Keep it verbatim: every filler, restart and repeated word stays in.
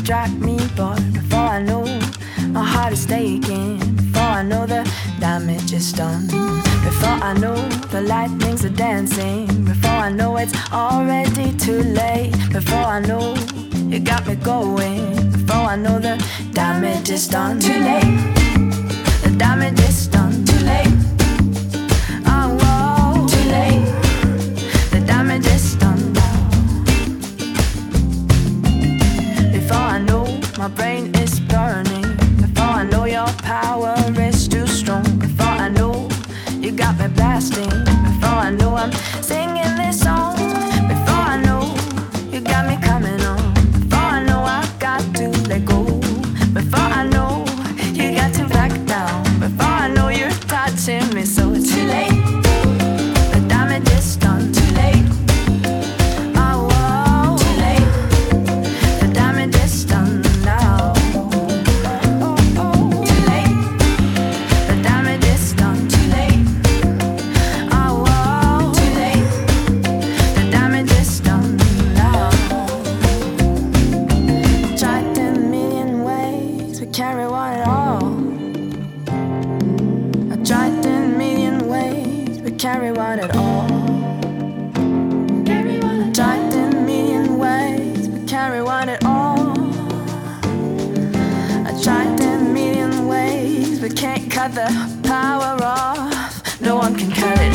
strike me, but before I know, my heart is taken. Before I know, the damage is done. Before I know, the lightnings are dancing. Before I know, it's already too late. Before I know, you got me going. Before I know, the damage is done. Too late. The damage is done. Too late. Oh, whoa. Too late. The damage is done now. Before I know, my brain is burning. Before I know, your power is too strong. Before I know, you got me blasting. Before I know, I'm singing this song. Before I know, you got me coming on. Before I know, I got to let go. Before I know, you got to back down. Before I know, you're touching me, so it's too late. The damage is done. Too late. Oh, whoa. Too late. The damage is done now. Too late. The damage is done. Too late. Oh, whoa. Too late. The damage is done now. Tried a million ways to carry one at all. I tried a million ways to carry one at all. I tried a million ways to carry one at all. I tried a million ways, but can't cut the power off. No one can cut it